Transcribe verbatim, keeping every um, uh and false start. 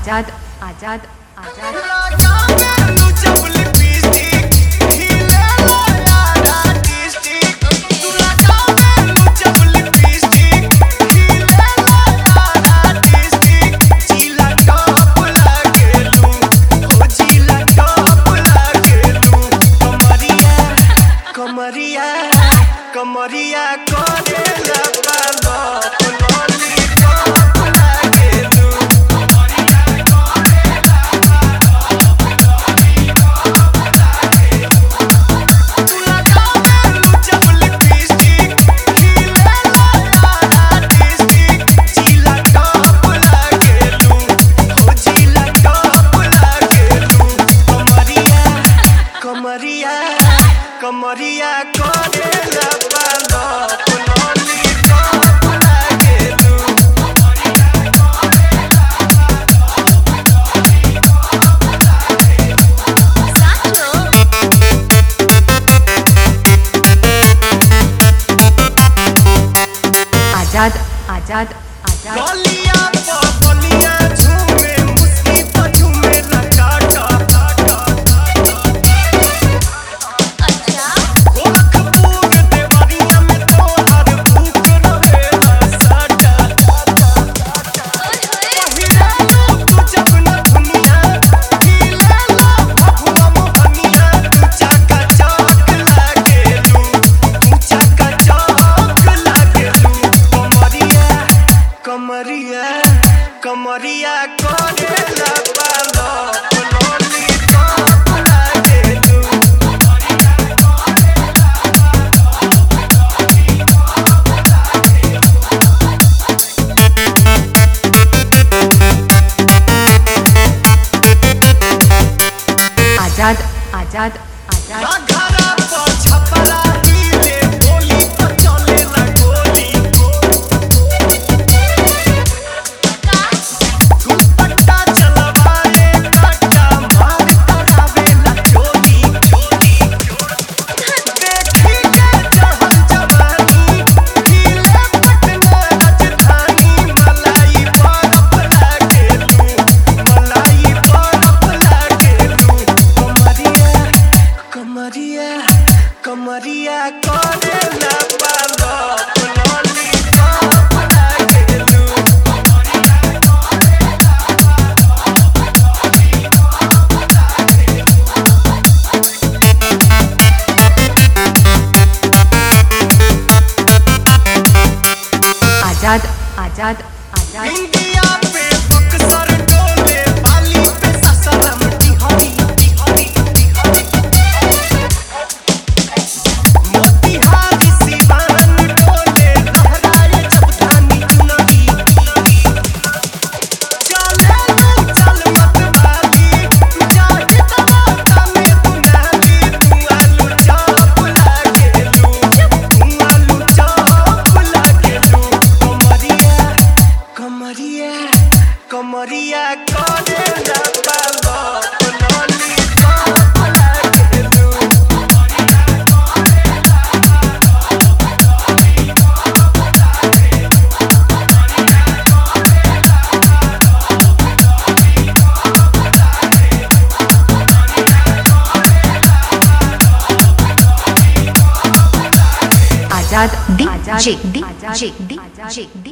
आजाद आजाद आजाद कमरिया कमरिया करेला पालो कमरिया कमरिया करेला पालो आजाद आजाद आजाद गलिया गलिया झूमे मुस्की तो झूमे लकाटा अच्छा गोरखपुर देवरिया में तो हर भूख रहेला साटा पहिरा तू जब न दुनिया हिला ला भगवा मोहनिया तू चाका चौक लागेलू तू चाका चौक लागेलू कमरिया कमरिया करेला पालो लोली टॉप लागेलू आजाद आजाद आजाद घरा पर छपरा हीरे बोली तो चलेला गोली दुपट्टा चलवाए कट्टा मार करावेला चोली देखी के चढ़ल जवानी हिले पटना राजधानी मलाई बरफ लागेलू मलाई बरफ लागेलू कमरिया कमरिया करेला पालो लोली टॉप लागेलू आजाद आजाद आजाद इंडिया पे बक्सर डोले बाली पे ससरम टिहरी मोतिहारी सिवान डोले लहराए जब धानी चुनरी चले तू चल मत बाली जाके तमाता में तू नाली तू आलू चौप लागेलू तू आलू चौप लागेलू कमरिया कमरिया करेला पालो लोली टॉप लागेलू Azad D J D J D J D